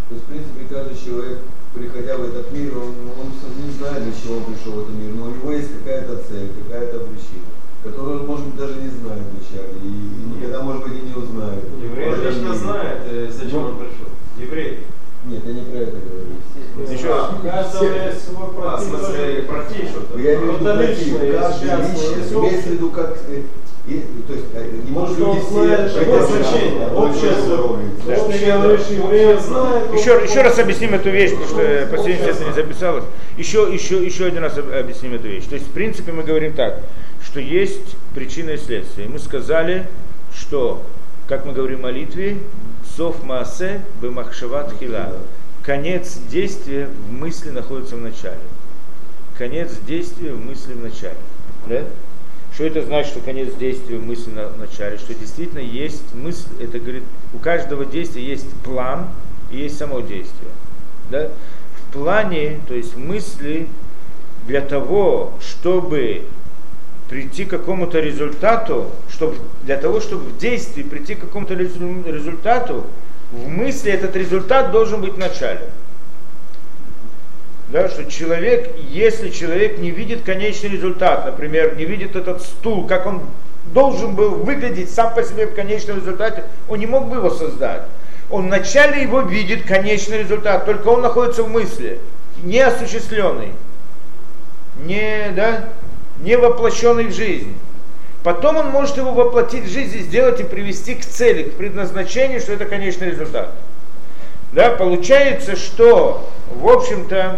То есть, в принципе, каждый человек, приходя в этот мир, он не знает, для чего он пришел в этот мир, но у него есть какая-то цель, какая-то причина, которую он, может быть, даже не знает вначале, и никогда, может быть, и не узнает. Еврей отлично знает, зачем он пришел. Еврей. Нет, я не про это говорю. Еще раз. В смысле, против что-то. Я имею в виду против. Каждый личность, имеется в виду, как... то есть, не может люди все... Еще раз объясним эту вещь, потому что по сути это не записалось. Еще один раз объясним эту вещь. То есть, в принципе, мы говорим так, что есть причина и следствие. Мы сказали, что, как мы говорим в молитве, Соф Маасе бемахшава тхила. Конец действия в мысли находится в начале. Конец действия в мысли в начале. Да? Что это значит, что конец действия в мысли в начале? Что действительно есть мысль, это говорит, у каждого действия есть план и есть само действие. Да? В плане, то есть мысли, для того, чтобы прийти к какому-то результату, для того, чтобы в действии прийти к какому-то результату, в мысли этот результат должен быть в начале. Да, что если человек не видит конечный результат, например, не видит этот стул, как он должен был выглядеть сам по себе в конечном результате, он не мог бы его создать. Он вначале его видит, конечный результат, только он находится в мысли, не осуществленный, не воплощенный в жизнь. Потом он может его воплотить в жизнь и сделать и привести к цели, к предназначению, что это конечный результат. Да, получается, что, в общем-то,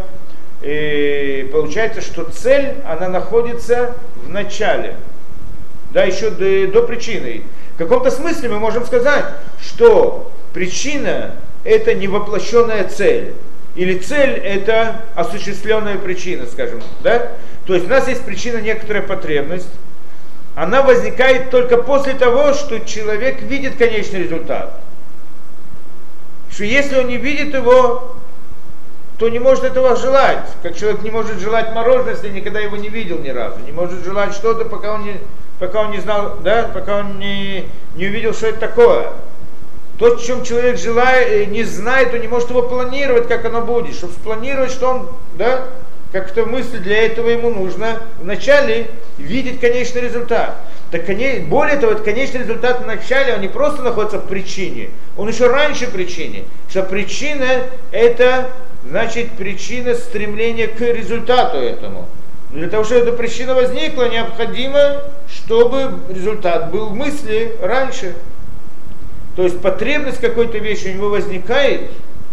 цель, она находится в начале, да, еще до причины. В каком-то смысле мы можем сказать, что причина – это не воплощенная цель, или цель – это осуществленная причина, скажем, да? То есть у нас есть причина, некоторая потребность, она возникает только после того, что человек видит конечный результат. Что если он не видит его, то не может этого желать. Как человек не может желать мороженое, если никогда его не видел ни разу. Не может желать что-то, пока он не знал, да, пока он не увидел, что это такое. То, о чем человек не знает, он не может его планировать, как оно будет. Чтобы спланировать, что он, да, как-то мысль, для этого ему нужно вначале видеть конечный результат. Более того, этот конечный результат в начале, он не просто находится в причине, он еще раньше причины. Что причина – это, значит, причина стремления к результату этому. Для того, чтобы эта причина возникла, необходимо, чтобы результат был в мысли раньше. То есть потребность какой-то вещи у него возникает,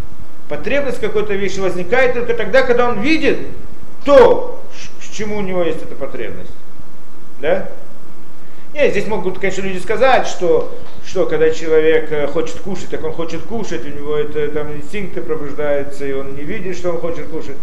только тогда, когда он видит то, к чему у него есть эта потребность. Да? Нет, здесь могут, конечно, люди сказать, что когда человек хочет кушать, так он хочет кушать, у него там инстинкты пробуждаются, и он не видит, что он хочет кушать.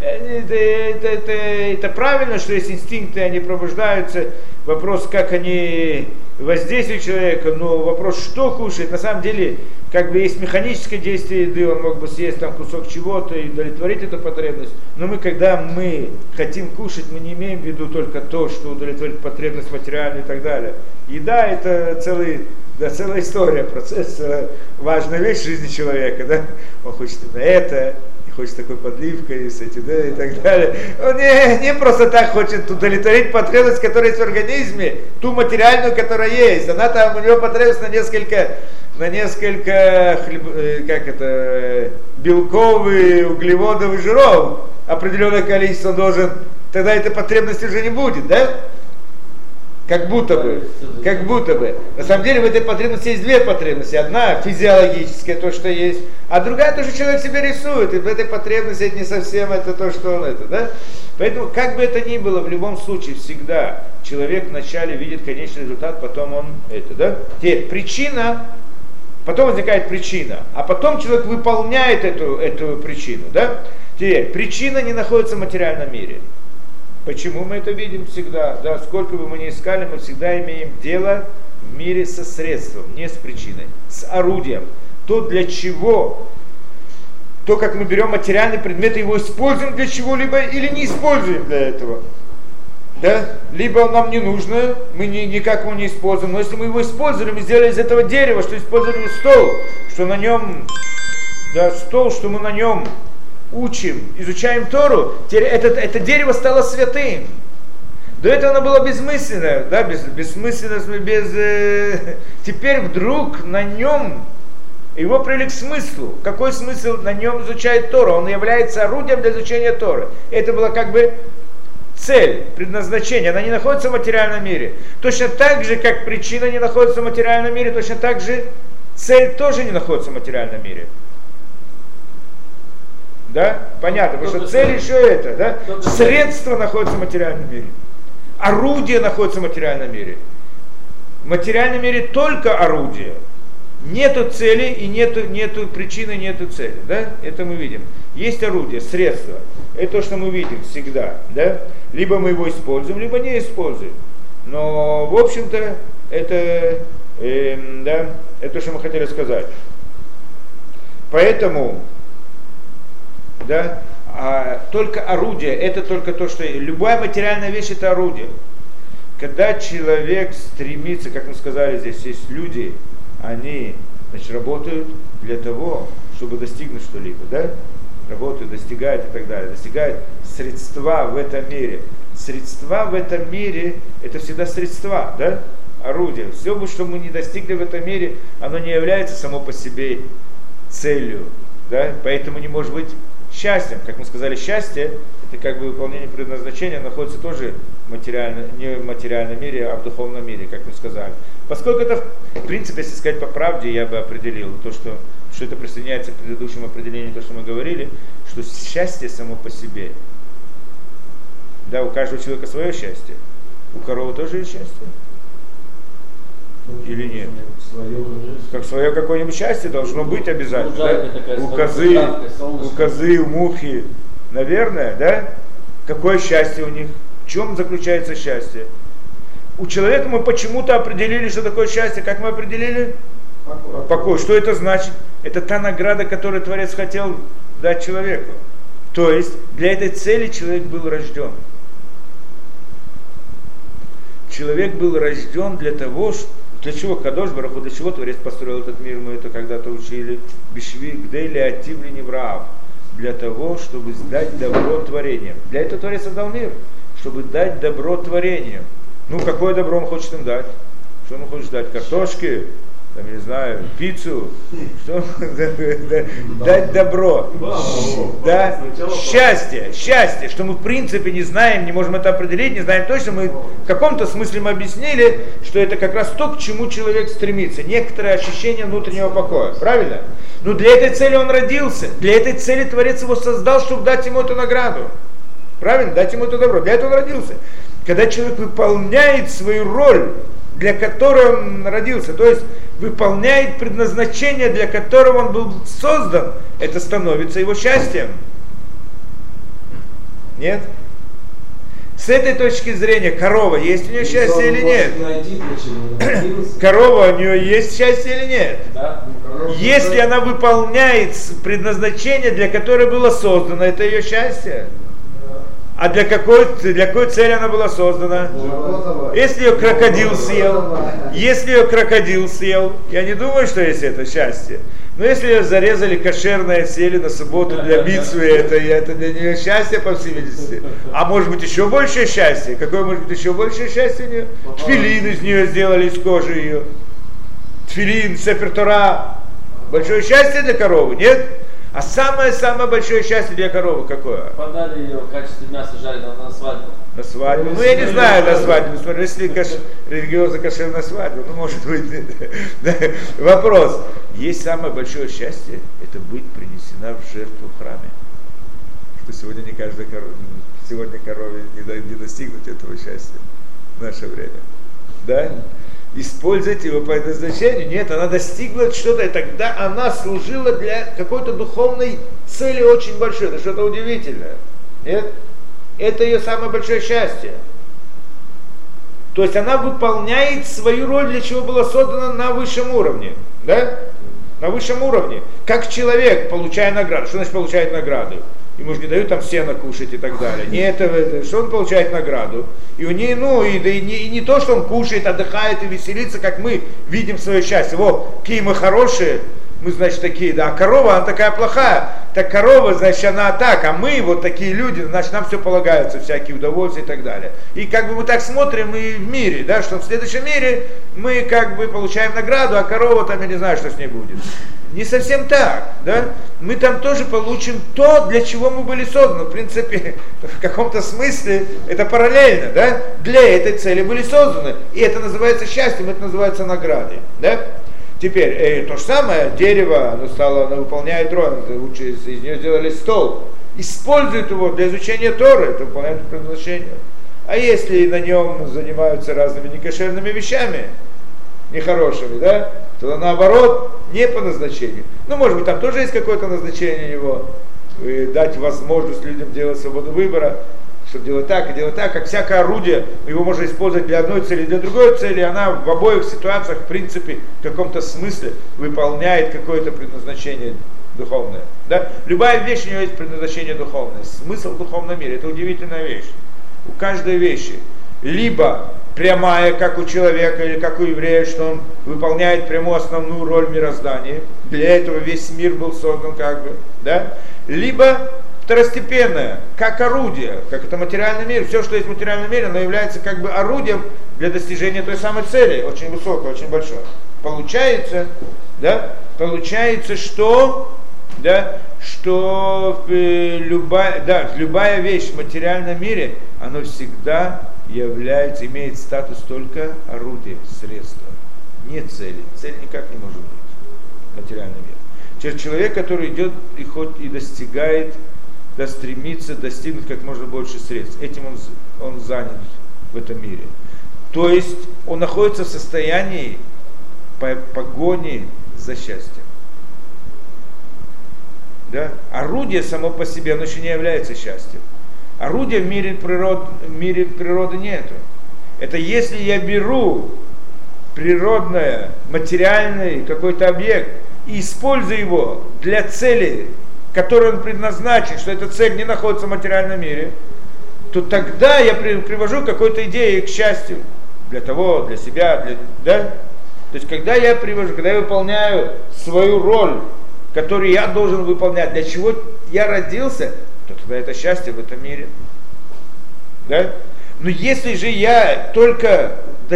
Это правильно, что есть инстинкты, они пробуждаются. Вопрос, как они воздействуют человека, но вопрос, что кушает, на самом деле, как бы есть механическое действие еды, он мог бы съесть там кусок чего-то и удовлетворить эту потребность. Но когда мы хотим кушать, мы не имеем в виду только то, что удовлетворит потребность материальную и так далее. Еда – это целая история, процесс, важная вещь в жизни человека. Да? Он хочет именно это, хочет такой подливкой, и так далее. Он не просто так хочет удовлетворить потребность, которая есть в организме, ту материальную, которая есть. Она там, у него потребность на несколько белков, углеводов и жиров. Определенное количество он должен, тогда этой потребности уже не будет, да? Как будто бы. На самом деле в этой потребности есть две потребности. Одна физиологическая, то, что есть, а другая то, что человек себе рисует. И в этой потребности это не совсем это то, что он это, да? Поэтому, как бы это ни было, в любом случае, всегда человек вначале видит конечный результат, потом он это, да? Теперь причина, потом возникает причина, а потом человек выполняет эту причину, да? Теперь причина не находится в материальном мире. Почему мы это видим всегда? Да, сколько бы мы ни искали, мы всегда имеем дело в мире со средством, не с причиной, с орудием. То, для чего, то, как мы берем материальный предмет и его используем для чего-либо или не используем для этого. Да? Либо нам не нужно, мы никак его не используем, но если мы его использовали, мы сделали из этого дерева, что использовали стол, что на нем да, стол, что мы на нем учим, изучаем Тору, это дерево стало святым. До этого оно было бессмысленное, да, бессмысленно, теперь вдруг на нем его привели к смыслу. Какой смысл на нем изучает Тору? Он является орудием для изучения Торы. Это была как бы цель, предназначение. Она не находится в материальном мире. Точно так же, как причина не находится в материальном мире, точно так же цель тоже не находится в материальном мире. Да? Понятно, потому что цель еще это, да? Средство находится в материальном мире. Орудие находится в материальном мире. В материальном мире только орудие. Нету цели и нету причины, нету цели. Да? Это мы видим. Есть орудие, средство. Это то, что мы видим всегда. Да? Либо мы его используем, либо не используем. Но, в общем-то, это, да, это то, что мы хотели сказать. Поэтому, да, только орудие, это только то, что любая материальная вещь это орудие. Когда человек стремится, как мы сказали, здесь есть люди, они, значит, работают для того, чтобы достигнуть что-либо, да? Работают, достигают и так далее. Достигают средства в этом мире. Средства в этом мире это всегда средства, да? Орудие. Все, что мы не достигли в этом мире, оно не является само по себе целью, да? Поэтому не может быть счастьем. Как мы сказали, счастье это как бы выполнение предназначения, находится тоже не в материальном мире, а в духовном мире, как мы сказали. Поскольку это, в принципе, если сказать по правде, я бы определил то, что это присоединяется к предыдущему определению, то, что мы говорили, что счастье само по себе. Да, у каждого человека свое счастье. У коровы тоже есть счастье? Или нет? Как свое какое-нибудь счастье должно быть обязательно. Да? У козы, у мухи. Наверное, да? Какое счастье у них? В чем заключается счастье? У человека мы почему-то определили, что такое счастье. Как мы определили? Покой. Что это значит? Это та награда, которую Творец хотел дать человеку. То есть для этой цели человек был рожден. Человек был рожден для того, для чего Кадош Барух Ху, для чего Творец построил этот мир, мы это когда-то учили. Бишви гдейли ативли невраав. Для того, чтобы дать добро творениям. Для этого Творец создал мир, чтобы дать добро творениям. Ну, какое добро он хочет им дать? Что он хочет дать? Картошки? Там, не знаю, пиццу? Что? Дать добро. Да? Счастье, что мы в принципе не знаем, не можем это определить, не знаем точно. Мы в каком-то смысле мы объяснили, что это как раз то, к чему человек стремится. Некоторое ощущение внутреннего покоя. Правильно? Но для этой цели он родился. Для этой цели Творец его создал, чтобы дать ему эту награду. Правильно? Дать ему это добро. Для этого он родился. Когда человек выполняет свою роль, для которой он родился, то есть выполняет предназначение, для которого он был создан, это становится его счастьем. Нет? С этой точки зрения корова, есть у нее счастье или нет? Корова, у нее есть счастье или нет? Если она выполняет предназначение, для которого было создано, это ее счастье. А для какой цели она была создана? Если ее крокодил съел, я не думаю, что есть это счастье. Но если ее зарезали кошерное, съели на субботу для мицвы, это для нее счастье по всей видимости. А может быть еще большее счастье? Какое может быть еще большее счастье у нее? Тфилин из нее сделали, из кожи ее. Тфилин, Сефер Тора. Большое счастье для коровы, нет? А самое-самое большое счастье для коровы какое? Подали ее в качестве мяса жареного на свадьбу. На свадьбу? Ну я не знаю на свадьбу. Если религиозно кошер на свадьбу, ну может быть. Вопрос. Есть самое большое счастье, это быть принесена в жертву в храме. Что сегодня не каждая корова, сегодня корове не достигнуть этого счастья в наше время. Да? Использовать его по предназначению. Нет, она достигла что-то, и тогда она служила для какой-то духовной цели очень большой. Это что-то удивительное. Нет? Это ее самое большое счастье. То есть она выполняет свою роль, для чего была создана на высшем уровне. Да? На высшем уровне. Как человек, получая награду. Что значит получает награду? Ему же не дают там сено кушать и так далее. Не это, что он получает награду. И у нее, и не то, что он кушает, отдыхает и веселится, как мы видим свое счастье. Вот, какие мы хорошие, мы, значит, такие, да, а корова, она такая плохая, так корова, значит, она так, а мы вот такие люди, значит, нам все полагается, всякие удовольствия и так далее. И как бы мы так смотрим и в мире, да, что в следующем мире мы как бы получаем награду, а корова там, я не знаю, что с ней будет. Не совсем так, да? Мы там тоже получим то, для чего мы были созданы. В принципе, в каком-то смысле это параллельно, да? Для этой цели были созданы. И это называется счастьем, это называется наградой, да? Теперь, то же самое, дерево, оно выполняет роль, из нее сделали стол. Используют его для изучения Торы, это выполняет предназначение. А если на нем занимаются разными некошерными вещами, нехорошими, да, то наоборот, не по назначению. Ну, может быть, там тоже есть какое-то назначение его, дать возможность людям делать свободу выбора, чтобы делать так и делать так, как всякое орудие, его можно использовать для одной цели, для другой цели, она в обоих ситуациях, в принципе, в каком-то смысле выполняет какое-то предназначение духовное. Да? Любая вещь, у нее есть предназначение духовное, смысл в духовном мире, это удивительная вещь. У каждой вещи либо прямая, как у человека или как у еврея, что он выполняет прямую основную роль в мироздании, для этого весь мир был создан как бы, да? Либо второстепенное, как орудие, как это материальный мир, все, что есть в материальном мире, оно является как бы орудием для достижения той самой цели, очень высокой, очень большой. Получается, да, что, да, что любая вещь в материальном мире, она всегда является, имеет статус только орудия, средства, не цели. Цель никак не может быть в материальном мире. Человек, который идет и хоть и достигает, да, стремится достигнуть как можно больше средств. Этим он занят в этом мире. То есть он находится в состоянии погони за счастьем. Да? Орудие само по себе, оно еще не является счастьем. Орудия в мире природы нету. Это если я беру природное, материальный какой-то объект и использую его для цели, которой он предназначен, что эта цель не находится в материальном мире, то тогда я привожу к какой-то идее к счастью. Для того, для себя, да? То есть когда я выполняю свою роль, которую я должен выполнять, для чего я родился, то тогда это счастье в этом мире. Да? Но если же я только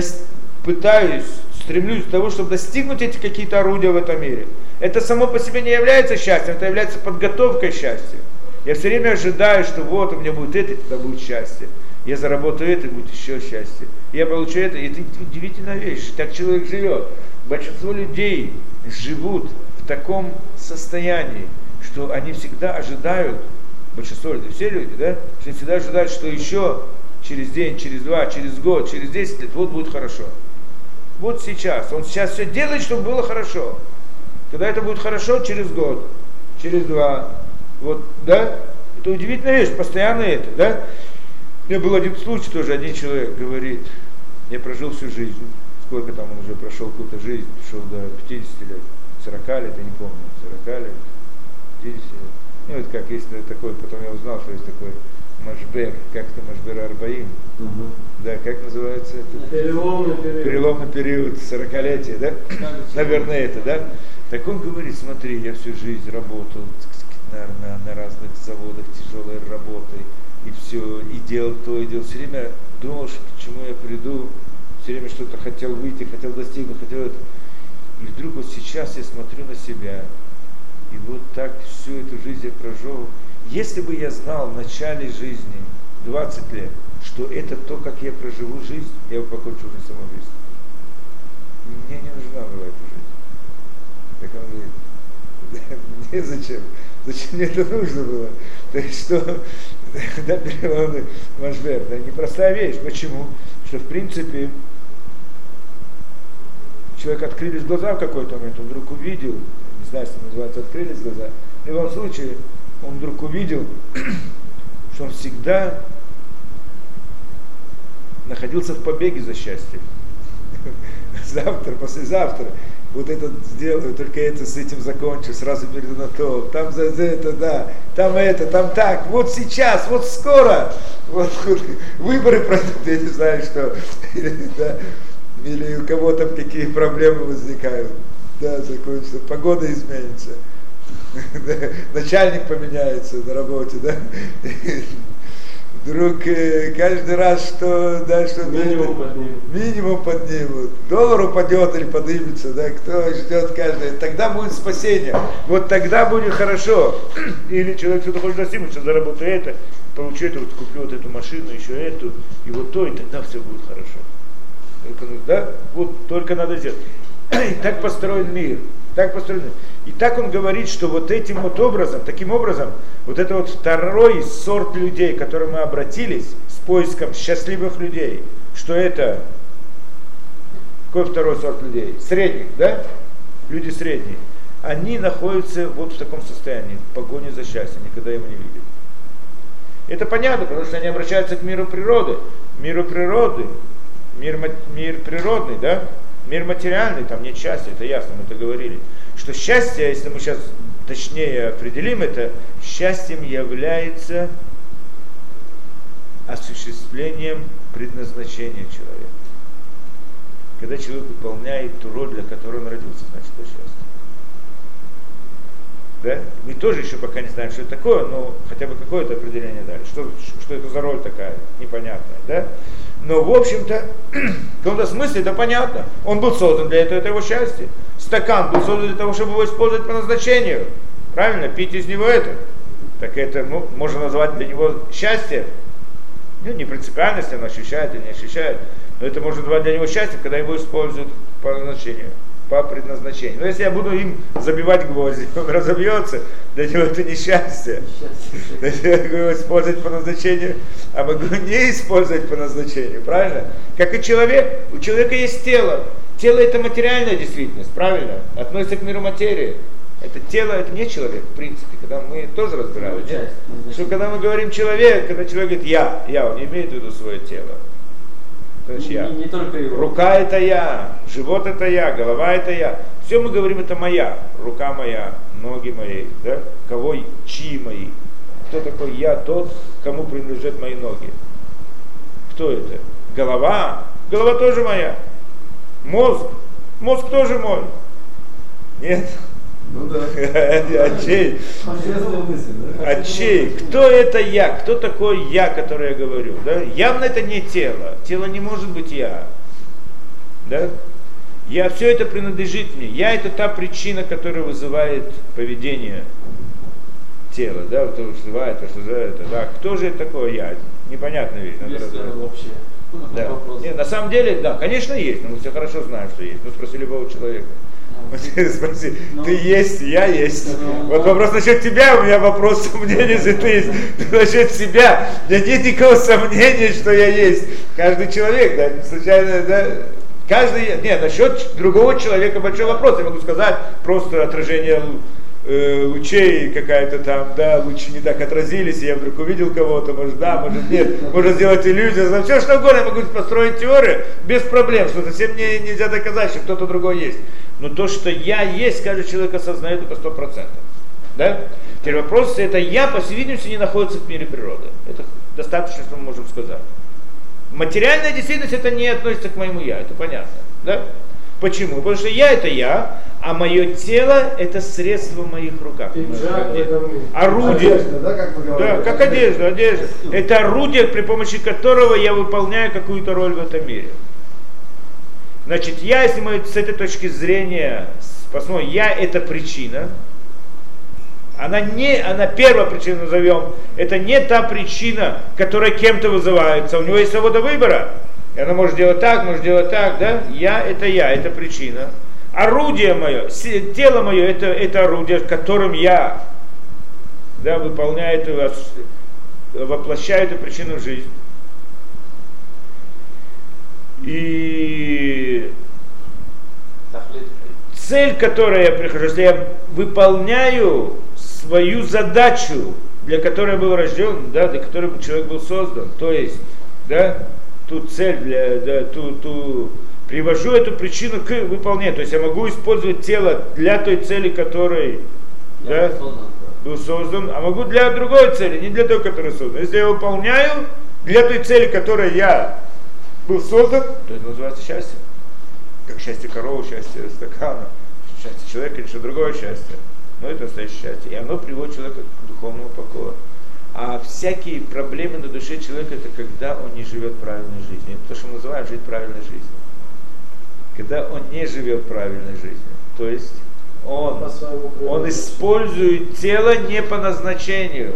стремлюсь к тому, чтобы достигнуть эти какие-то орудия в этом мире, это само по себе не является счастьем, это является подготовкой счастья. Я все время ожидаю, что вот у меня будет это, и тогда будет счастье. Я заработаю это, и будет еще счастье. Я получу это, и это удивительная вещь. Так человек живет. Большинство людей живут в таком состоянии, что они всегда ожидают, большинство людей, все люди, да, что они всегда ожидают, что еще через день, через два, через год, через 10 лет, вот будет хорошо. Вот сейчас. Он сейчас все делает, чтобы было хорошо. Когда это будет хорошо, через год, через два. Вот, да? Это удивительная вещь, постоянно это, да? У меня был один случай тоже, один человек говорит, я прожил всю жизнь, сколько там он уже прошел какую-то жизнь, пришел до 50 лет, 40 лет, я не помню, 40 лет, 50 лет. Ну, это как, есть такой, потом я узнал, что есть такой Машбер, как это Машбер Арбаим, да, как называется это? Переломный период, 40-летия, да? Наверное, это, да? Так он говорит, смотри, я всю жизнь работал на разных заводах, тяжелой работой, и все, и делал то, и делал. Все время думал, к чему я приду, все время что-то хотел выйти, хотел достигнуть, хотел это. И вдруг вот сейчас я смотрю на себя, и вот так всю эту жизнь я прожил. Если бы я знал в начале жизни, 20 лет, что это то, как я проживу жизнь, я бы покончил жизнь самоубийством. Мне не нужна была эта жизнь. Так он говорит, мне зачем? Зачем мне это нужно было? То есть что, да, переломный Машбер, да, непростая вещь. Почему? Что в принципе человек открылись глаза в какой-то момент, он вдруг увидел, не знаю, что называется, открылись глаза, в любом случае он вдруг увидел, что он всегда находился в побеге за счастьем. Завтра, послезавтра, вот это сделаю, только это с этим закончу, сразу перейду на то, там за это, да, там это, там так, вот сейчас, вот скоро, вот выборы пройдут, я не знаю что, или, да, или у кого там какие проблемы возникают. да, закончится, погода изменится, начальник поменяется на работе, да, вдруг каждый раз, что минимум поднимут, доллар упадет или поднимется, да, кто ждет каждый, тогда будет спасение, вот тогда будет хорошо, или человек что-то хочет достигнуть, что заработаю это, получу это, вот куплю вот эту машину, еще эту, и вот то, и тогда все будет хорошо. Да? Вот только надо сделать. И так построен мир. Так построен мир. И так он говорит, что вот этим вот образом, таким образом, вот это вот второй сорт людей, к которым мы обратились с поиском счастливых людей, что это, какой второй сорт людей? Средних, да? Люди средние. Они находятся вот в таком состоянии, в погоне за счастьем, никогда его не видят. Это понятно, потому что они обращаются к миру природы. Мир природный, да? Мир материальный, там нет счастья, это ясно, мы это говорили. Что счастье, если мы сейчас точнее определим это, счастьем является осуществлением предназначения человека. Когда человек выполняет ту роль, для которой он родился, значит, это счастье. Да? Мы тоже еще пока не знаем, что это такое, но хотя бы какое-то определение дали. Что это за роль такая непонятная, да? Но в общем-то, в каком-то смысле это понятно. Он был создан для этого, это его счастье. Стакан был создан для того, чтобы его использовать по назначению. Правильно? Пить из него это. Так это, можно назвать для него счастье. Ну, не принципиально, если он ощущает или не ощущает. Но это можно назвать для него счастье, когда его используют по назначению. По предназначению. Но если я буду им забивать гвозди, он разобьется, для него это несчастье. Я могу его использовать по назначению, а могу не использовать по назначению, правильно? Как и человек, у человека есть тело. Тело это материальная действительность, правильно? Относится к миру материи. Это тело, это не человек, в принципе, когда мы тоже разбирали, нет? Что когда мы говорим человек, когда человек говорит я, он не имеет в виду свое тело. Не только его. Рука это я, живот это я, голова это я. Все мы говорим это моя, рука моя, ноги мои, да? Кого, чьи мои. Кто такой я, тот, кому принадлежат мои ноги. Кто это? Голова, голова тоже моя. Мозг тоже мой. Нет? Ну да. А чей? А чей? Кто это я? Кто такой я, который я говорю? Да? Явно это не тело. Тело не может быть я. Да? Все это принадлежит мне. Я это та причина, которая вызывает поведение тела. Да? То вызывает, то что за это. Да? Кто же это такое я? Непонятная вещь. Да. Нет, на самом деле, да, конечно есть, но мы все хорошо знаем, что есть. Ну спроси любого человека. Спроси, ты есть, я есть. Вот вопрос насчет тебя, у меня вопрос сомнений, если ты есть. Насчет себя, у меня нет никакого сомнения, что я есть. Каждый человек, да, не случайно, да. Насчет другого человека большой вопрос. Я могу сказать просто отражение лучей какая-то там, да, лучи не так отразились, и я вдруг увидел кого-то, может да, может нет, можно сделать иллюзию, все что угодно, я могу построить теорию без проблем, что совсем мне нельзя доказать, что кто-то другой есть. Но то, что я есть, каждый человек осознает это 100%. Да? Теперь вопрос, это я, по всей видимости, не находится в мире природы. Это достаточно, что мы можем сказать. Материальная действительность это не относится к моему я, это понятно. Да? Почему? Потому что я это я, а мое тело это средство в моих руках. Орудие. Одежда, да, как мы говорили? Да, как одежда. Это орудие, при помощи которого я выполняю какую-то роль в этом мире. Значит, если мы с этой точки зрения посмотрим, я это причина. Она первая причина назовем, это не та причина, которая кем-то вызывается. У него есть свобода выбора. И она может делать так, да? Я, это причина. Орудие мое, тело мое, это орудие, которым я, да, выполняю это, воплощаю эту причину в жизнь. И цель, к которой я прихожу, если я выполняю свою задачу, для которой я был рожден, да, для которой человек был создан, то есть, да, ту цель, привожу эту причину к выполнению. То есть я могу использовать тело для той цели, которой был создан, а могу для другой цели, не для той, которая создана. Если я выполняю для той цели, которой я был создан, то это называется счастье. Как счастье коровы, счастье стакана, Счастье человека или что другое счастье. Но это настоящее счастье. И оно приводит человека к духовному покою. А всякие проблемы на душе человека, это когда он не живет правильной жизнью. Это то, что мы называем жить правильной жизнью. Когда он не живет правильной жизнью. То есть он использует тело не по назначению.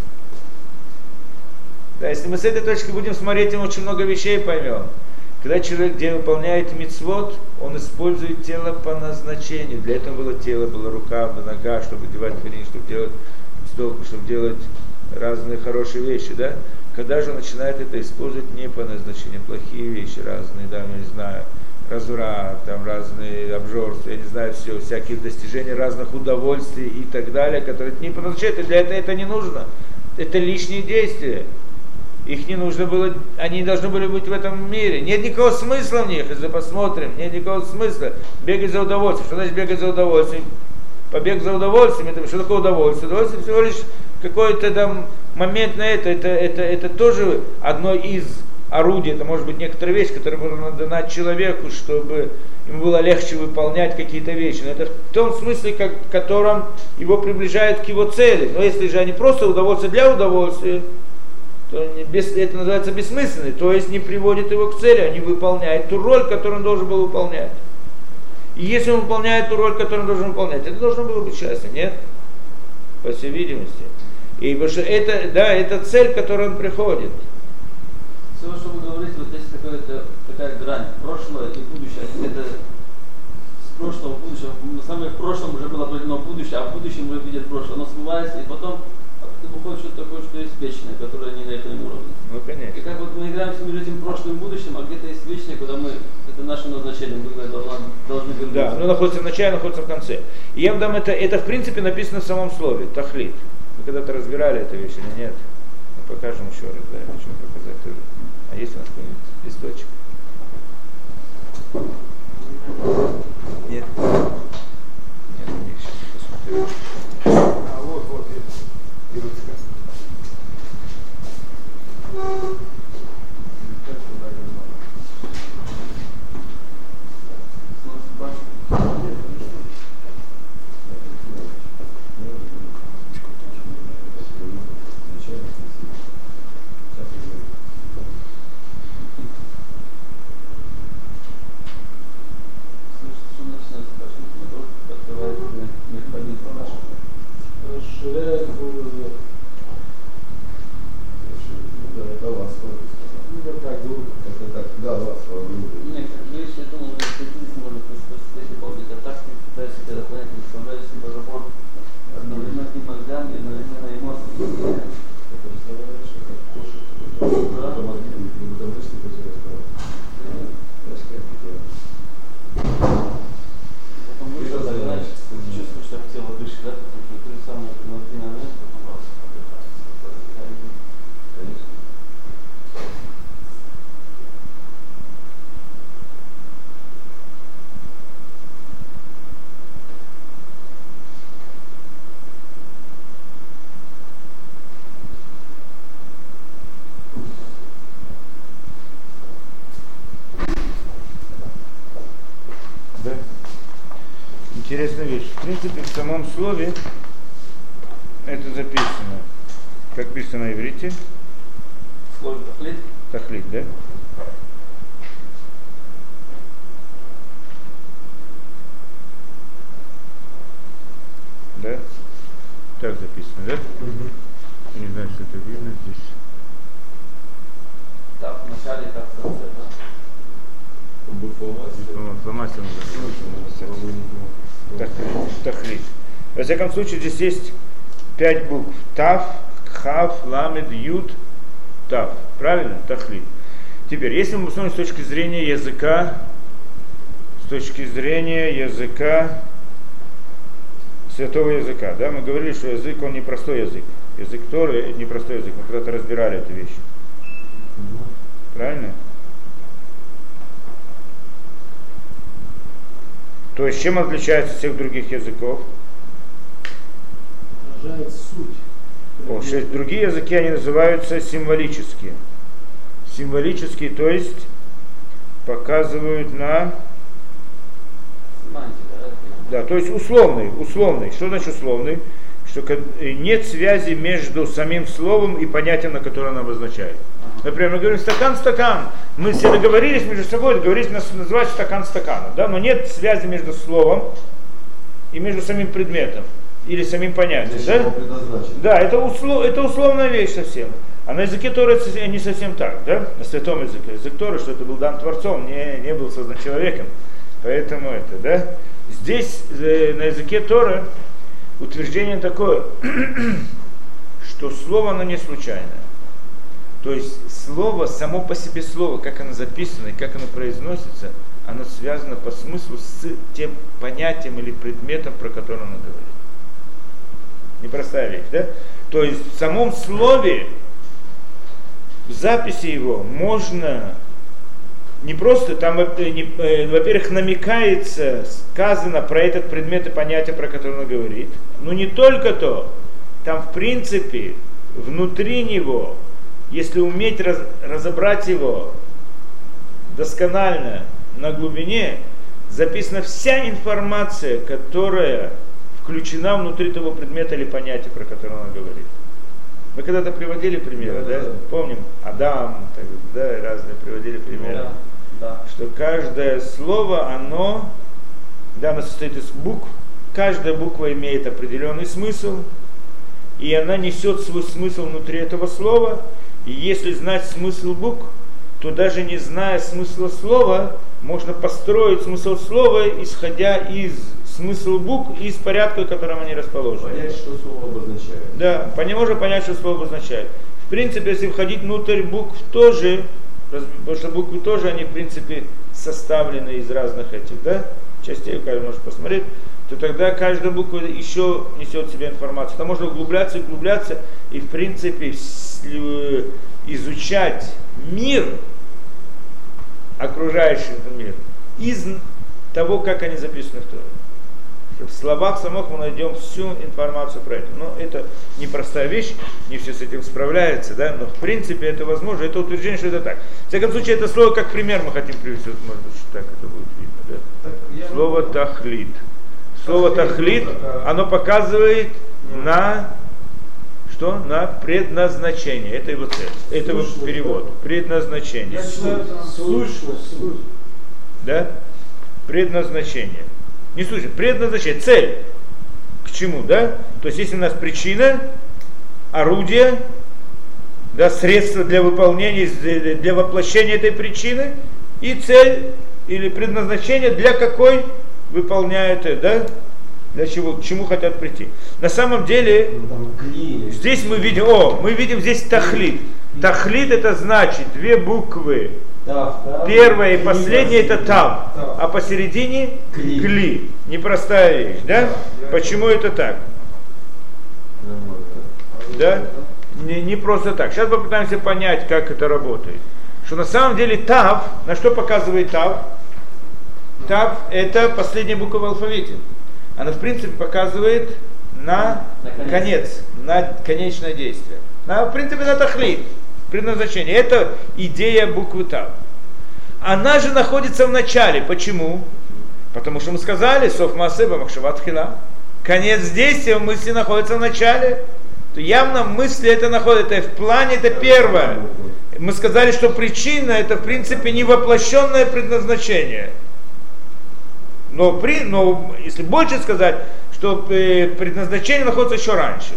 Да, если мы с этой точки будем смотреть, мы очень много вещей поймем. Когда человек где выполняет мицвот, он использует тело по назначению. Для этого было тело, была рука, была нога, чтобы одевать тфилин, чтобы делать столку, чтобы делать разные хорошие вещи, да? Когда же он начинает это использовать не по назначению, плохие вещи разные, да, я не знаю, разврат, там разные обжорства, я не знаю, все, всякие достижения разных удовольствий и так далее, которые не по назначению, для этого это не нужно. Это лишние действия. Их не нужно было, они не должны были быть в этом мире. Нет никакого смысла в них, если посмотрим, нет никакого смысла бегать за удовольствием. Что значит бегать за удовольствием? Побег за удовольствием, это что такое удовольствие? Удовольствие всего лишь какой-то там момент на это тоже одно из орудий, это может быть некоторая вещь, которая можно дать человеку, чтобы ему было легче выполнять какие-то вещи. Но это в том смысле, в котором его приближает к его цели. Но если же они просто удовольствие для удовольствия, то это называется бессмысленный, то есть не приводит его к цели, а не выполняет ту роль, которую он должен был выполнять. И если он выполняет ту роль, которую он должен выполнять, это должно было быть счастье, нет? По всей видимости. И потому что это, да, это цель, к которой он приходит. Все, что вы говорите, вот здесь такая грань, прошлое и будущее, это с прошлого в будущее, самое в прошлом уже было определено будущее, а в будущем уже видят прошлое, оно смывается, и потом выходит что-то такое, что есть вечное, которое не на этом уровне. Ну, конечно. И как вот мы играемся между этим прошлым и будущим, а где-то есть вечное, куда мы, это наше назначение, мы должны вернуться. Да, оно находится в начале, находится в конце. И я вам дам это в принципе написано в самом слове, тахлит. Мы когда-то разбирали эту вещь или нет? Мы покажем еще раз, да, я хочу показать тоже. А есть у нас какой-нибудь листочек? Нет? Нет, я сейчас посмотрю. А вот есть. Ирочка. Интересная вещь. В принципе, в самом слове это записано. Как пишется на иврите? Слово тахлит. Тахлит, да? Да? Так записано, да? Я не знаю, что это видно здесь. Так, в начале, так в конце, да? Фломастер тахлит. Во всяком случае, здесь есть 5 букв. Тав, Хав, Ламед, Юд, Тав. Правильно? Тахлит. Теперь, если мы посмотрим с точки зрения языка, святого языка, да, мы говорили, что язык, он непростой язык. Язык Торы непростой язык. Мы когда-то разбирали эту вещь. Правильно? То есть чем отличается от всех других языков? Выражает суть. Другие языки, они называются символические. Символические, то есть показывают на... Семантика, да? Да, то есть условный. Что значит условный? Что нет связи между самим словом и понятием, на которое оно обозначает. Например, мы говорим стакан. Мы все договорились между собой, договорились называть стакан стакана. Да? Но нет связи между словом и между самим предметом или самим понятием. Да? Да, это условная вещь совсем. А на языке Торы не совсем так. Да? На святом языке. Язык Торы, что это был дан Творцом, не был создан человеком. Поэтому это, да? Здесь на языке Торы утверждение такое, что слово оно не случайное. То есть слово, само по себе слово, как оно записано и как оно произносится, оно связано по смыслу с тем понятием или предметом, про который оно говорит. Непростая вещь, да? То есть в самом слове, в записи его можно не просто, там, во-первых, намекается, сказано про этот предмет и понятие, про которое он говорит, но не только то, там в принципе внутри него, если уметь разобрать его досконально на глубине, записана вся информация, которая включена внутри того предмета или понятия, про которое он говорит. Мы когда-то приводили примеры, да? Помним, Адам, да, разные приводили примеры. Да. Что каждое слово, оно состоит из букв, каждая буква имеет определенный смысл, и она несет свой смысл внутри этого слова, и если знать смысл букв, то даже не зная смысла слова, можно построить смысл слова, исходя из смысла букв и из порядка, в котором они расположены. Понять, что слово обозначает. Да, можно понять, что слово обозначает. В принципе, если входить внутрь букв тоже, потому что буквы тоже, они в принципе составлены из разных этих, да, частей, каждый может посмотреть, то тогда каждая буква еще несет в себе информацию. Там можно углубляться и в принципе изучать мир, окружающий мир, из того, как они записаны в Торе. В словах самых мы найдем всю информацию про это. Но это непростая вещь, не все с этим справляются, да? Но в принципе это возможно, это утверждение, что это так. В всяком случае, это слово как пример мы хотим привести, вот, может быть, так это будет видно, да? Слово тахлит. Слово тахлит, оно показывает на что? На предназначение. Это его цель. Это его перевод. Предназначение. Сущность. Да? Предназначение. Не сущность, предназначение, цель. К чему, да? То есть если у нас причина, орудие, да, средство для выполнения, для воплощения этой причины, и цель или предназначение, для какой выполняют это, да? Для чего, к чему хотят прийти. На самом деле, здесь мы видим здесь тахлит. Тахлит это значит две буквы. Первая и последняя это тав, а посередине кли. Непростая вещь, да? Почему это так? Да? Не просто так. Сейчас попытаемся понять, как это работает. Что на самом деле тав, на что показывает тав? Тав это последняя буква в алфавите. Она в принципе показывает на конец, на конечное действие. В принципе на тахлит. Предназначение. Это идея буквы Тав. Она же находится в начале. Почему? Потому что мы сказали, Соф Маасеба Махшават Хила. Конец действия мысли находится в начале. То явно мысли это находится, это в плане, это первое. Мы сказали, что причина это в принципе не воплощенное предназначение. Но если больше сказать, что предназначение находится еще раньше.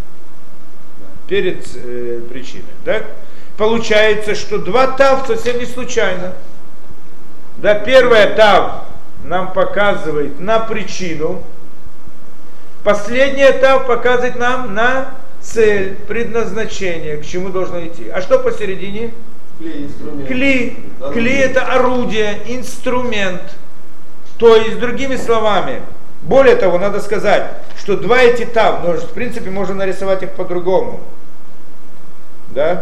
Перед причиной. Да? Получается, что два тав совсем не случайно. Да, первая тав нам показывает на причину, последняя тав показывает нам на цель, предназначение, к чему должно идти. А что посередине? Кли. Кли это орудие, инструмент. То есть, другими словами, более того, надо сказать, что два эти тав, но в принципе можно нарисовать их по-другому. Да?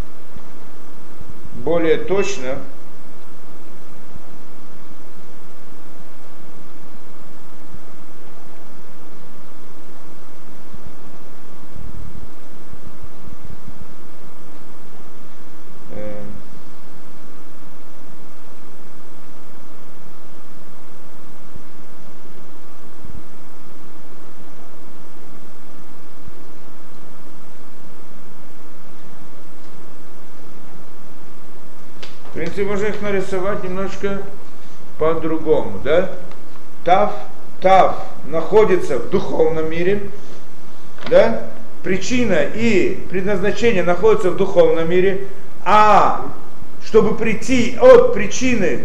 Более точно. принципе, можно их нарисовать немножко по-другому, да? Тав находится в духовном мире, да? Причина и предназначение находятся в духовном мире, а чтобы прийти от причины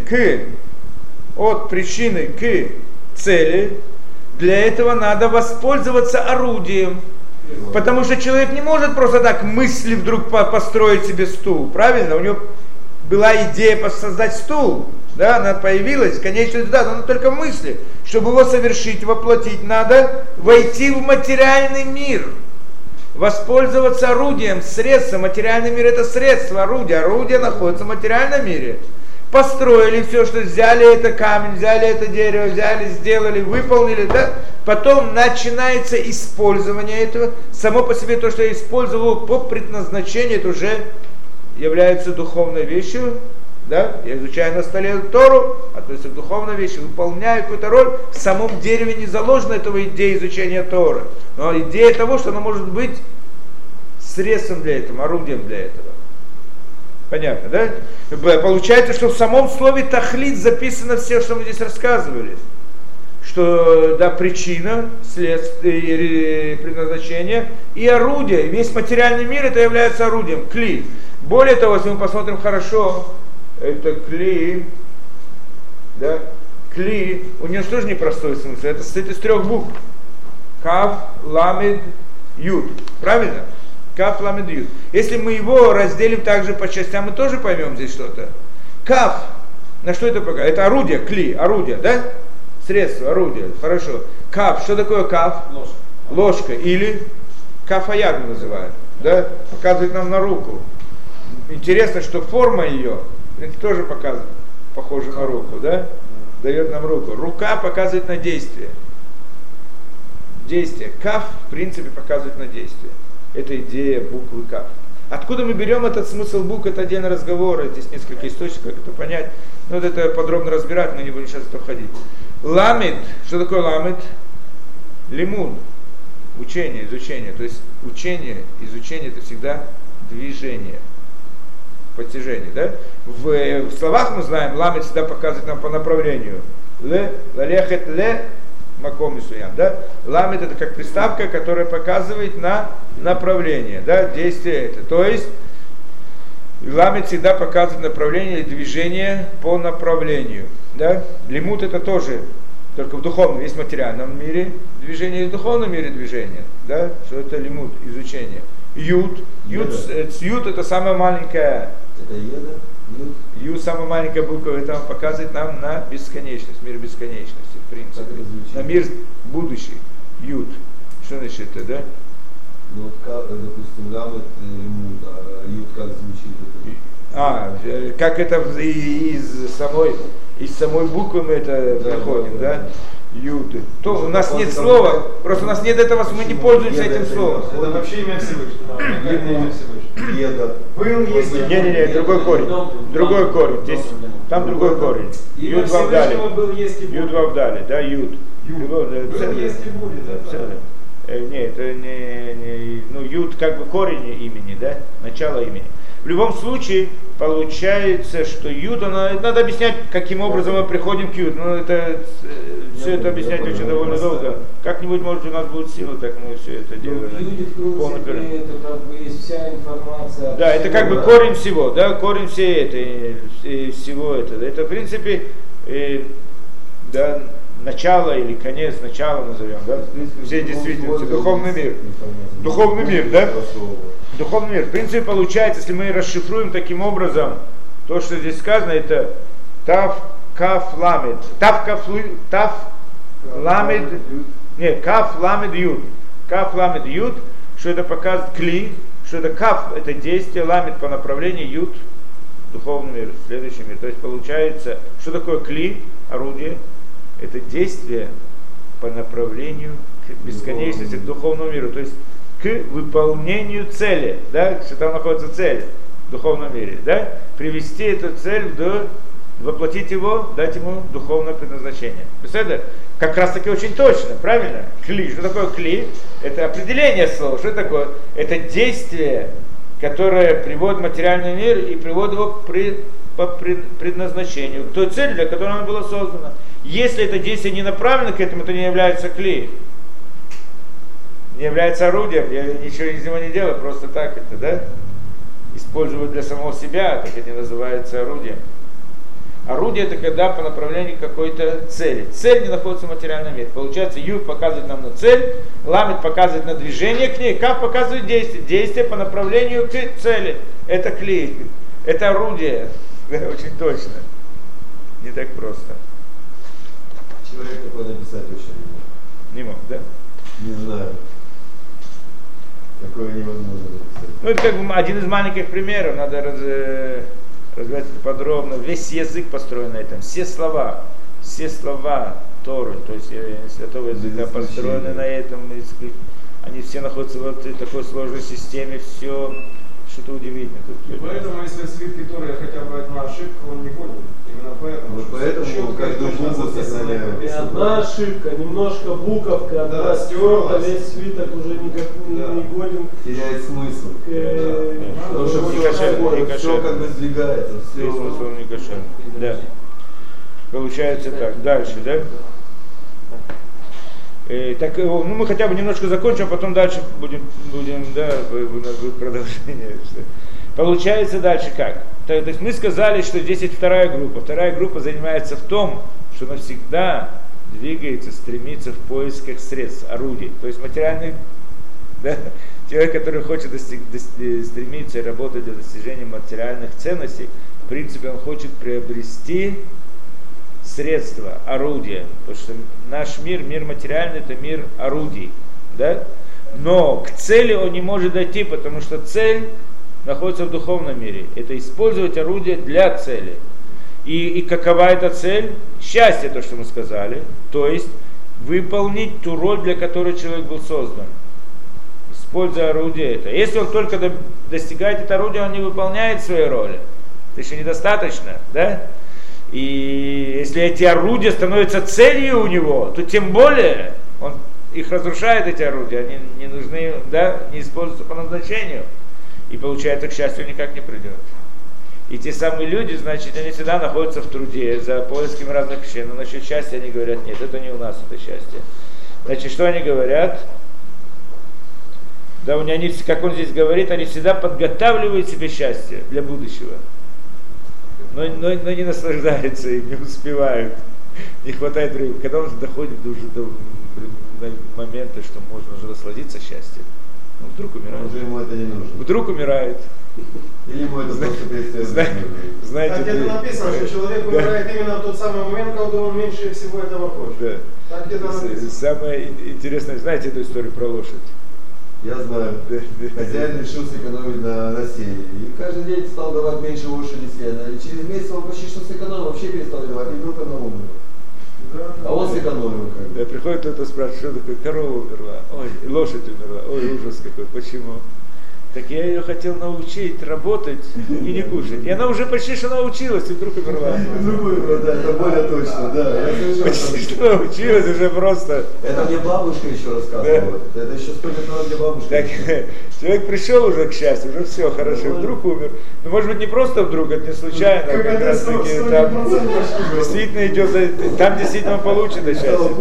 к цели, для этого надо воспользоваться орудием. Потому что человек не может просто так мысли вдруг построить себе стул, правильно? У него была идея создать стул, да, она появилась, конечный результат, но только мысли. Чтобы его совершить, воплотить, надо войти в материальный мир, воспользоваться орудием, средством. Материальный мир это средство, орудие находится в материальном мире. Построили все, что взяли это камень, взяли это дерево, взяли, сделали, выполнили, да? Потом начинается использование этого. Само по себе то, что я использовал по предназначению, это уже является духовной вещью. Да? Я изучаю на столе Тору, относится к духовной вещи, выполняю какую-то роль. В самом дереве не заложена этого идея изучения Торы. Но идея того, что оно может быть средством для этого, орудием для этого. Понятно, да? Получается, что в самом слове тахлит записано все, что мы здесь рассказывали. Что, да, причина, следствие, предназначение и орудие. Весь материальный мир это является орудием, кли. Более того, если мы посмотрим хорошо, это кли, да, кли, у него тоже непростой смысл, это состоит из 3 букв. Кав, ламед, юд. Правильно? Кав, ламед, юд. Если мы его разделим также по частям, мы тоже поймем здесь что-то. Кав, на что это показывает? Это орудие, кли, орудие, да? Средство, орудие, хорошо. Кав, что такое кав? Ложка. Ложка, или кафаяд мы называем, да? Показывает нам на руку. Интересно, что форма ее, это тоже показывает, похоже на руку, да? Дает нам руку. Рука показывает на действие. Действие. Каф, в принципе, показывает на действие. Это идея буквы каф. Откуда мы берем этот смысл букв, это отдельный разговор, здесь несколько источников, как это понять. Но вот это подробно разбирать, мы не будем сейчас в это входить. Ламид, что такое ламид? Лимуд, учение, изучение. То есть учение, изучение это всегда движение, подтяжение. Да? В словах мы знаем, ламид всегда показывает нам по направлению. Лалехет ле маком исуям. Да? Ламид это как приставка, которая показывает на направление, да? Действие это. То есть ламид всегда показывает направление или движение по направлению. Да? Лимут это тоже, только в духовном, есть в материальном мире движение, и в духовном мире движение. Да? Что это лимут, изучение. Юд это самая маленькая. Это еда? Ю самая маленькая буква, это показывает нам на бесконечность, мир бесконечности, в принципе. На мир будущий. Юд. Что значит это, да? Ну вот, допустим, ламет лимут, а юд как звучит? Как это из самой буквы мы это находим, да? Юд. То у нас нет слова, просто у нас нет этого, мы не пользуемся этим словом. Это вообще имя Всевышнего. Имя Всевышнего. Еда. Был, есть. Не, другой корень. Другой корень. Здесь, там другой корень. Юд вавдали. Юд вавдали, да, юд. Был, есть и будет, да. Нет, это не, ну, юд как бы корень имени, да, начало имени. В любом случае, получается, что юд, надо объяснять, каким образом мы приходим к юд. Но это, все это объяснять очень довольно долго. Как-нибудь, может, у нас будет сила, так мы все это делаем. Это как бы есть вся информация. Да, это как бы корень всего, да, корень всей этой, всего этого. Это, в принципе, да, начало или конец, начало назовем, да? Все действительности, духовный мир. Духовный мир, да? Духовный мир. В принципе, получается, если мы расшифруем таким образом, то, что здесь сказано, это тав, каф, ламед. Тав, ламед, нет, каф, ламед, юд. Каф, ламед, юд, что это показывает кли, что это каф, это действие, ламед по направлению, юд, духовный мир, следующий мир. То есть получается, что такое кли, орудие? Это действие по направлению к бесконечности, к духовному миру, то есть к выполнению цели, да, что там находится цель в духовном мире, да, привести эту цель воплотить его, дать ему духовное предназначение. Представляете? Как раз таки очень точно, правильно? Кли. Что такое кли? Это определение слова. Что такое? Это действие, которое приводит в материальный мир и приводит его к по предназначению, к той цели, для которой оно было создано. Если это действие не направлено к этому, то не является клеем. Не является орудием, я ничего из него не делаю, просто так это, да? Использовать для самого себя, так это не называется орудием. Орудие это когда по направлению к какой-то цели. Цель не находится в материальном мире. Получается, Юд показывает нам на цель, Ламет показывает на движение к ней, Кав показывает действие. Действие по направлению к цели. Это клей, это орудие. Да, очень точно. Не так просто. Человек такое написать очень не мог. Не мог, да? Не знаю. Такое невозможно написать. Ну, это как бы один из маленьких примеров, надо разбирать это подробно. Весь язык построен на этом, все слова Торы, то есть святого языка построены на этом, они все находятся в такой сложной системе, все что-то удивительное. И поэтому, если свитки Торы хотя бы одна ошибка, он не годен. Именно поэтому. Вот поэтому каждую букву сохраняют. И одна ошибка, немножко буковка, одна стерта, весь свиток уже не годен. Теряет смысл. Потому что Не кошерно. все как бы сдвигается. Все смысл не кошерно. Да. Получается так. Дальше, да? Так, ну мы хотя бы немножко закончим, а потом дальше будем да, будет продолжение. Получается дальше как? То есть мы сказали, что здесь есть вторая группа. Вторая группа занимается в том, что навсегда двигается, стремится в поисках средств, орудий. То есть материальный, да, человек, который хочет стремиться и работать для достижения материальных ценностей, в принципе он хочет приобрести средства, орудия, потому что наш мир материальный, это мир орудий, да? Но к цели он не может дойти, потому что цель находится в духовном мире. Это использовать орудие для цели. И какова эта цель? Счастье, то, что мы сказали, то есть выполнить ту роль, для которой человек был создан. Используя орудие это. Если он только достигает это орудие, он не выполняет своей роли. Это еще недостаточно, да? И если эти орудия становятся целью у него, то тем более он их разрушает, эти орудия, они не нужны, да, не используются по назначению. И получается, к счастью никак не придет. И те самые люди, значит, они всегда находятся в труде за поиском разных вещей. Но насчет счастья они говорят, нет, это не у нас, это счастье. Значит, что они говорят? Да, они, как он здесь говорит, они всегда подготавливают себе счастье для будущего. Но не наслаждаются им, не успевают, не хватает времени. Когда он доходит уже до момента, что можно уже насладиться счастьем, он вдруг умирает. Уже ему это не нужно. Вдруг умирает. Или ему это просто перестает. Так где-то написано, что человек умирает именно в тот самый момент, когда он меньше всего этого хочет. Да. Так где-то написано. Самое интересное, знаете эту историю про лошадь? Я знаю. Хозяин решил сэкономить на сене. И каждый день стал давать меньше лошади сена. И через месяц он почти что сэкономил, вообще перестал давать, и вдруг она умерла. А он сэкономил как бы. Приходит кто-то спрашивает, что такое, корова умерла, ой, лошадь умерла, ой, ужас какой, почему? Так я ее хотел научить работать и не кушать. И она уже почти что научилась, и вдруг умерла. Вдруг умерла, да, это более точно, да. Почти что научилась, уже просто. Это мне бабушка еще рассказывала. Да. Это еще 100 лет назад мне бабушка. Так, человек пришел уже к счастью, уже все хорошо, вдруг умер. Ну, может быть, не просто вдруг, это не случайно, как раз таки там действительно идет, там действительно получит это счастье.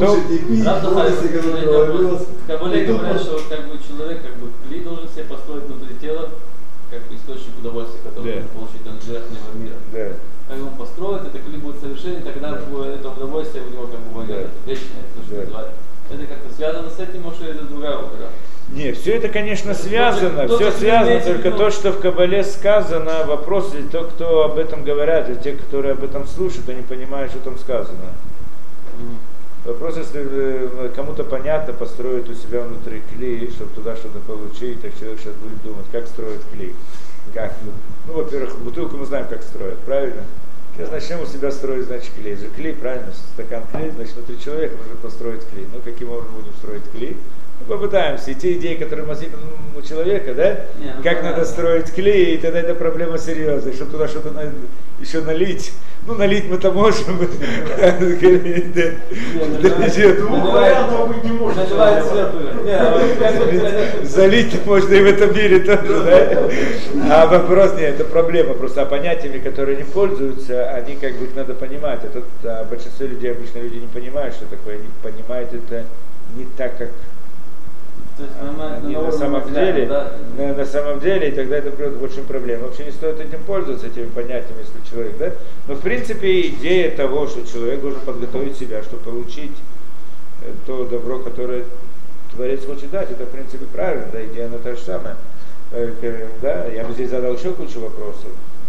В Кабале говорят, что как бы человек клей должен себе построить внутри тела, как источник удовольствия, который он получит от верхнего мира. Да. Когда он построит, это клей будет совершенен, тогда будет это удовольствие у него как бы вечное, то, что называют. Это как-то связано с этим, может, это другая опера? Не, все это, конечно, связано, все связано, только то, что в Кабале сказано, вопрос, или то, кто об этом говорят, и те, которые об этом слушают, они понимают, что там сказано. Вопрос, если кому-то понятно, построить у себя внутри клей, чтобы туда что-то получить, так человек сейчас будет думать, как строить клей. Как? Ну, во-первых, бутылку мы знаем, как строят, правильно? Сейчас начнем у себя строить, значит, клей. Же клей, правильно, стакан клей, значит, внутри человека нужно построить клей. Ну, каким образом будем строить клей? Попытаемся. И те идеи, которые мы у человека, да? Не, ну, как понятно. надо строить клей, и тогда эта проблема серьезная. Чтобы туда что-то еще налить. Ну, налить мы-то можем. Двух вариантов быть не может. Наливает сверху. Залить можно и в этом мире тоже, да? А вопрос, нет, это проблема. Просто а понятиями, которые не пользуются, они как бы их надо понимать. А большинство людей, обычно люди не понимают, что такое. Они понимают это не так, как То есть, они на самом деле, да? на самом деле, и тогда это приводит к большим проблемам. Вообще не стоит этим пользоваться, этими понятиями, если человек, да? Но в принципе идея того, что человек должен подготовить себя, чтобы получить то добро, которое Творец хочет дать, это в принципе правильно, да, идея она та же самая. Да, я бы здесь задал еще кучу вопросов.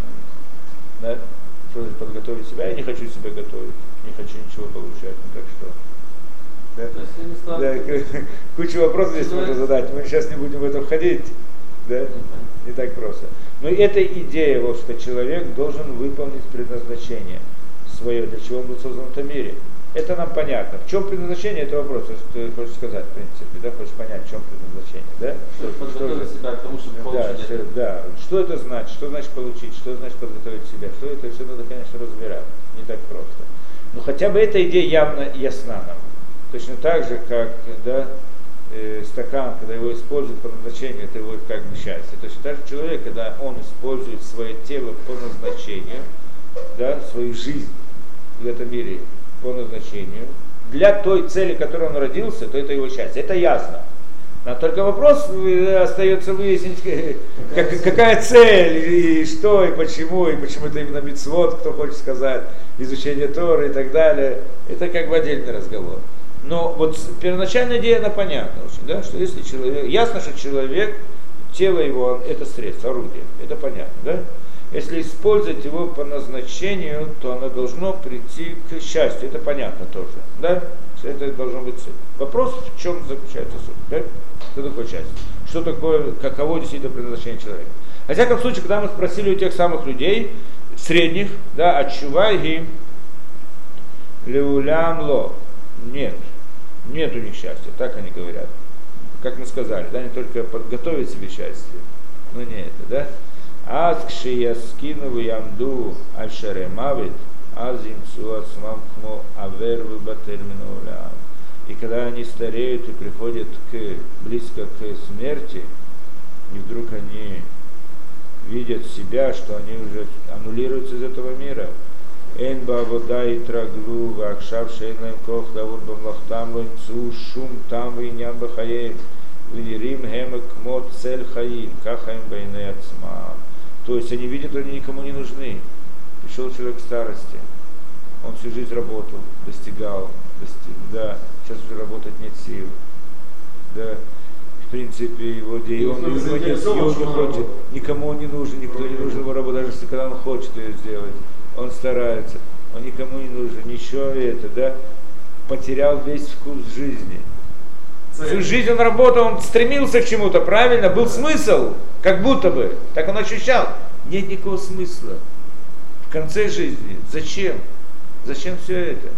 Да? Что значит подготовить себя? Я не хочу себя готовить, не хочу ничего получать, ну так что. Да? То есть, я не стал- Да, кучу вопросов здесь можно задать, мы сейчас не будем в это входить. Да? Не так просто. Но эта идея, вот, что человек должен выполнить предназначение свое, для чего он был создан в этом мире. Это нам понятно. В чем предназначение, это вопрос, что ты хочешь сказать, в принципе, да, хочешь понять, в чем предназначение, да? Чтобы подготовить себя к тому, чтобы получить это. Да. Что это значит? Что значит получить? Что значит подготовить себя? Что это все надо, конечно, разбирать. Не так просто. Но хотя бы эта идея явно ясна нам. Точно так же, как да, стакан, когда его используют по назначению, это его как бы счастье. Точно так же человек, когда он использует свое тело по назначению, да, свою жизнь в этом мире по назначению, для той цели, которой он родился, то это его счастье. Это ясно. Но только вопрос остается выяснить, какая цель, и что, и почему это именно мицвот, кто хочет сказать, изучение Торы и так далее. Это как бы отдельный разговор. Но вот первоначальная идея, она понятна очень, да, что если человек, ясно, что человек, тело его, это средство, орудие, это понятно, да? Если использовать его по назначению, то оно должно прийти к счастью, это понятно тоже, да? Это должно быть цель. Вопрос, в чем заключается суть, да? Что такое счастье? Что такое, каково действительно предназначение человека? Во всяком случае, когда мы спросили у тех самых людей, средних, да, отчувайги леулям ло, нет у них счастья, так они говорят. Как мы сказали, да, не только подготовить себе счастье, но не это, да? Аскши яскину ямду альшаремавит, азимцу ацмам кмо авер выбатель минулям. И когда они стареют и приходят близко к смерти, и вдруг они видят себя, что они уже аннулируются из этого мира. Эн бавода и траглу, вакшав шейнлем кох, давуд бамлахтам лойнцу, шум там виньян бахаем, винирим хемек кмот цель хаим, кахаем байне ацмам. То есть они видят, что они никому не нужны. Пришел человек к старости, он всю жизнь работал, достигал, да, сейчас уже работать нет сил, да, в принципе, его и он не хочет, никому он не нужен, никто не нужен его работа, даже если когда он хочет ее сделать, он старается, он никому не нужен, ничего это, да, потерял весь вкус жизни. Всю жизнь он работал, он стремился к чему-то, правильно, был смысл, как будто бы, так он ощущал. Нет никакого смысла. В конце жизни, зачем? Зачем все это?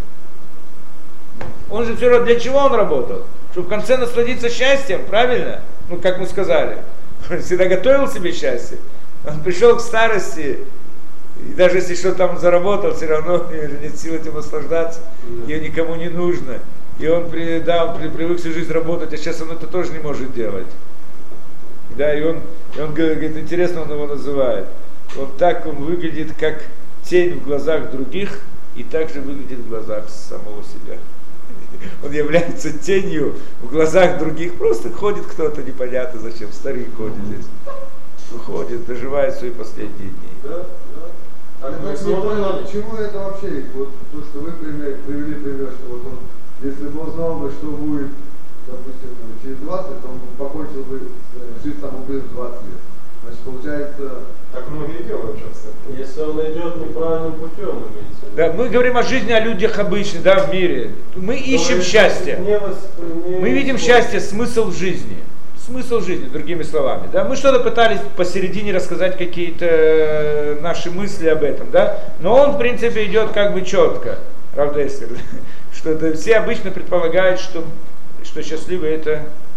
Он же все равно, для чего он работал? Чтобы в конце насладиться счастьем, правильно? Ну, как мы сказали. Он всегда готовил себе счастье. Он пришел к старости, и даже если что там заработал, все равно нет сил этим наслаждаться, ее никому не нужно. И он привык всю жизнь работать, а сейчас он это тоже не может делать. Да, и он говорит, интересно, он его называет. Он выглядит как тень в глазах других и также выглядит в глазах самого себя. Он является тенью в глазах других, просто ходит кто-то, непонятно зачем, старик ходит здесь. Ходит, доживает свои последние дни. Да. А как не понял, к чему это вообще? Вот то, что вы привели пример, что вот он, если бы он знал бы, что будет, допустим, через 20, то он покончил бы жизнь самоубийц в 20 лет. Значит, получается... Так многие делают часто. Если он идет неправильным путем, имеется в виду. Да, мы говорим о жизни, о людях обычных, да, в мире. Мы ищем счастье. Мы видим счастье, смысл в жизни. Смысл жизни, другими словами. Да? Мы что-то пытались посередине рассказать какие-то наши мысли об этом, да? Но он, в принципе, идет как бы четко, Рав Деслер, что все обычно предполагают, что счастливый это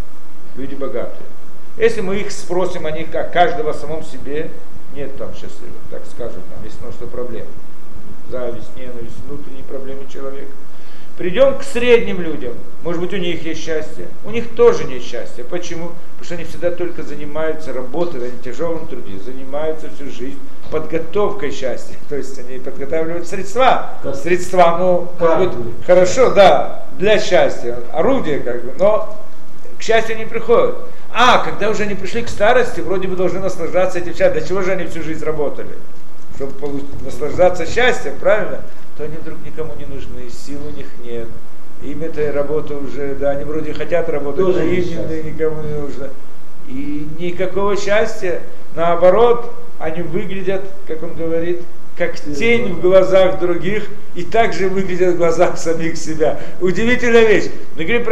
люди богатые. Если мы их спросим о них, как каждого о самом себе, нет там счастливых, так скажем, там есть множество проблем. Зависть, ненависть, внутренние проблемы человека. Придем к средним людям. Может быть, у них есть счастье. У них тоже нет счастья. Почему? Потому что они всегда только занимаются работой, они в тяжелом труде, занимаются всю жизнь подготовкой счастья. То есть они подготавливают средства. Средства, ну, вот, хорошо, да, для счастья. Орудие, как бы, но к счастью не приходят. А когда уже они пришли к старости, вроде бы должны наслаждаться этим счастьем. Для чего же они всю жизнь работали? Чтобы наслаждаться счастьем, правильно? То они вдруг никому не нужны, сил у них нет. Им эта работа уже, да, они вроде хотят работать, но им никому не нужно. И никакого счастья, наоборот, они выглядят, как он говорит, как тень в глазах других, и также выглядят в глазах самих себя. Удивительная вещь. Мы говорим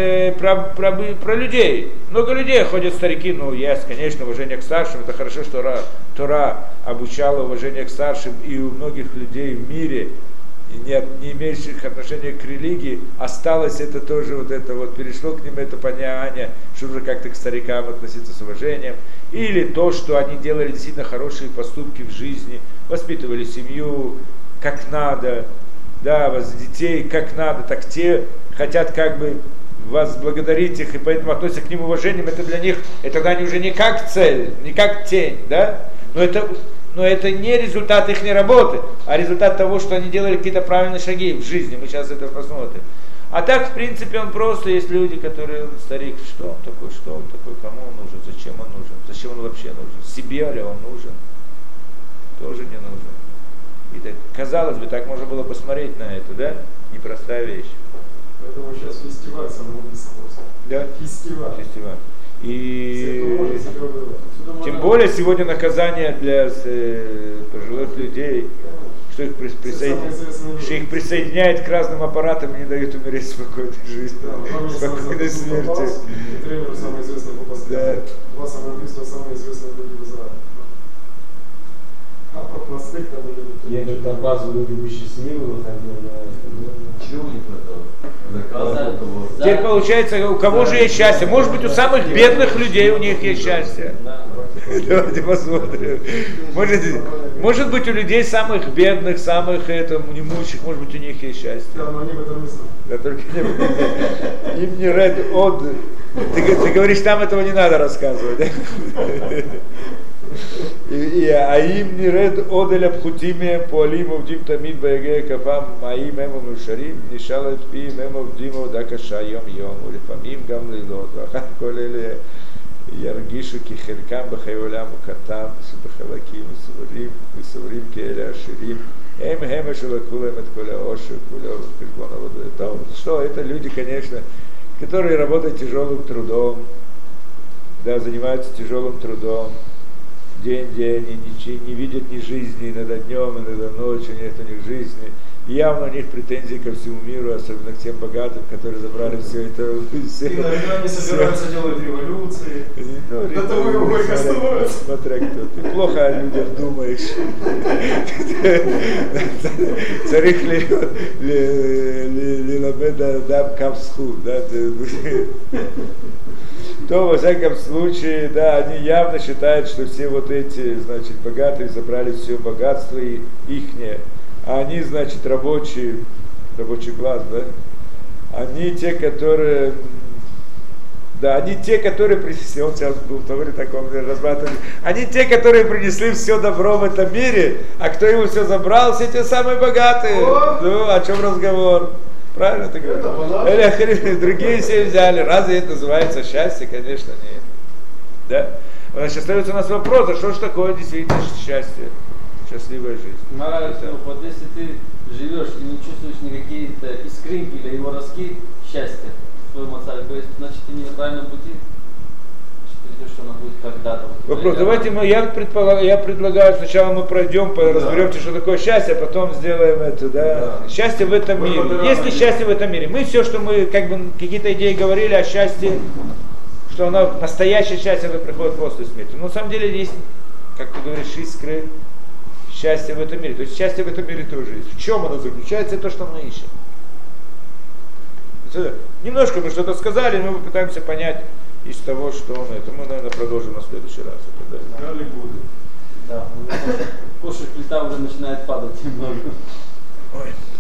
про людей. Много людей ходят старики, ну, есть, конечно, уважение к старшим. Это хорошо, что Тора обучала уважение к старшим, и у многих людей в мире, не имеющих отношения к религии, осталось это тоже, вот это вот, перешло к ним это понимание, что уже как-то к старикам относиться с уважением, или то, что они делали действительно хорошие поступки в жизни, воспитывали семью как надо, да, детей как надо, так те хотят как бы вас благодарить их, и поэтому относятся к ним уважением, это для них, это тогда они уже не как цель, не как тень, да, но это не результат их работы, а результат того, что они делали какие-то правильные шаги в жизни. Мы сейчас это посмотрим. А так, в принципе, он просто, есть люди, которые, старик, что он такой, кому он нужен, зачем он нужен, зачем он вообще нужен, себе ли он нужен, тоже не нужен. И так, казалось бы, так можно было посмотреть на это, да? Непростая вещь. Поэтому сейчас фестиваль самого бесхоза. Да? Фестиваль. И тем более сегодня наказание для пожилых людей, что их присоединяет к разным аппаратам и не дают умереть спокойной жизнью, спокойной смерти. Тренер самый известный по постоянно. Два самоубийства самые известные люди в Израиле. А про пластик там уже... Я что-то оказываю, люди счастливы, выходил на... Чего не хватало? Теперь получается, у кого же есть счастье? Может быть, у самых бедных людей у них есть счастье. Давайте посмотрим. Может быть, у людей самых бедных, самых немущих, может быть, у них есть счастье. Да, но они в этом не знают. Да, только им не ред од. Ты говоришь, там этого не надо рассказывать. А им не ред оделя пхутиме поалим увдим тамид баеге капам маим эмом ушарим нишалет пим эмом вдимо дакаша йом йом улифамим гам лилот вахар колеле яргишу кихелькам бахайолям укатам шебахалаким исурим келя аширим эм хэм шелакулем эт коля оши кулев хешбон аводуэтом. Что это люди, конечно, которые работают тяжелым трудом, да, занимаются тяжелым трудом. День, они не видят ни жизни, иногда днем, иногда ночью, нет у них жизни. И явно у них претензии ко всему миру, особенно к тем богатым, которые забрали все это. Иногда они собираются делать революции. До того его горько становится. Смотря кто. Ты плохо о людях думаешь. Царих лилабеда дам кавсху. То, во всяком случае, да, они явно считают, что все вот эти, значит, богатые забрали все богатство и ихнее. А они, значит, рабочий класс, да? Они те, которые, да, они те, которые принесли, он сейчас был в Торе таком разбрасывании, они те, которые принесли все добро в этом мире, а кто его все забрал, все те самые богатые. Ну, о чем разговор? Правильно ты говоришь? Другие все взяли. Разве это называется счастье? Конечно, нет. Да? Значит, остается у нас вопрос, а что же такое действительно счастье? Счастливая жизнь. Вот если ты живешь и не чувствуешь никакие-то искринки или его роски счастья в твоем отцове, то есть, значит, ты не на правильном пути. Что оно будет когда-то. Вопрос, давайте я предлагаю, сначала мы пройдем, разберемся, что такое счастье, а потом сделаем это, да. Счастье в этом мире. Есть ли счастье в этом мире? Мы все, что мы как бы какие-то идеи говорили о счастье, что оно, настоящее счастье, оно приходит после смерти. Но на самом деле есть, как ты говоришь, искры счастья в этом мире. То есть счастье в этом мире тоже есть. В чем оно заключается? Это то, что мы ищем. Немножко мы что-то сказали, мы попытаемся понять, из того, что он это. Мы, наверное, продолжим на следующий раз. Это, да. Дали будет. Да, кошек плита уже начинает падать немного. Ой.